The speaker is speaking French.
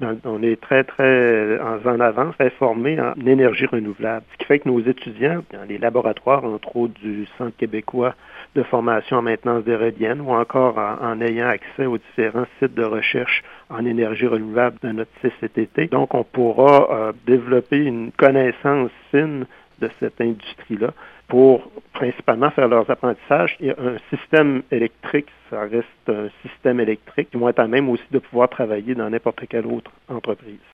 On est très en avance, très formés en énergie renouvelable. Ce qui fait que nos étudiants, dans les laboratoires, entre autres du Centre québécois de formation en maintenance d'éoliennes, ou encore en ayant accès aux différents sites de recherche en énergie renouvelable de notre CCTT. Donc, on pourra développer une connaissance fine de cette industrie-là pour principalement faire leurs apprentissages. Il y a un système électrique, ça reste un système électrique, qui vont être à même aussi de pouvoir travailler dans n'importe quelle autre entreprise.